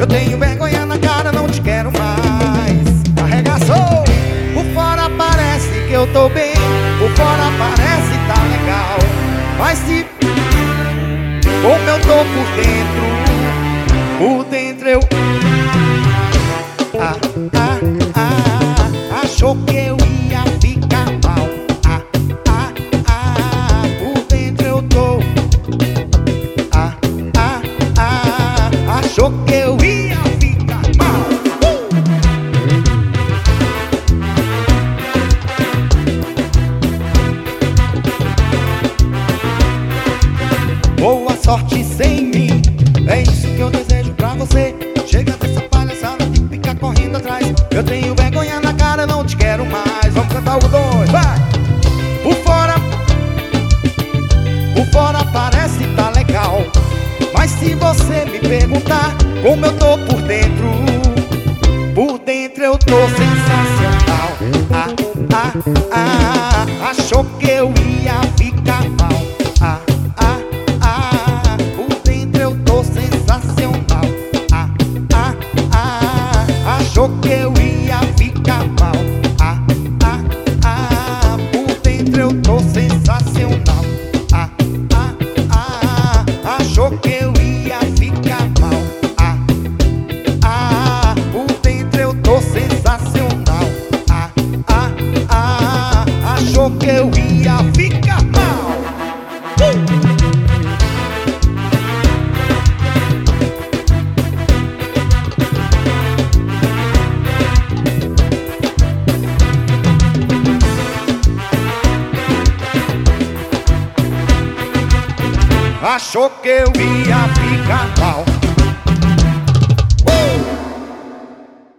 Eu tenho vergonha na cara, não te quero mais. Arregaçou. Por fora parece que eu tô bem, por fora parece tá legal, mas se como eu tô por dentro eu achou que eu ia ficar mal. Por dentro eu tô achou que eu ia ficar mal. Boa sorte sem mim, é isso que eu desejo pra você. Chega dessa palhaçada de ficar correndo atrás. Eu tenho vergonha na cara, não te quero mais. Vamos cantar o dois, vai! Por fora parece tá legal, mas se você me perguntar como eu tô por dentro eu tô sensacional. Achou que eu ia ficar mal. Por dentro eu tô sensacional. Achou que eu ia ficar mal. Por dentro eu tô sensacional. Achou que eu ia ficar mal. Por dentro eu tô sensacional. Achou que eu ia ficar mal. Achou que eu ia ficar mal.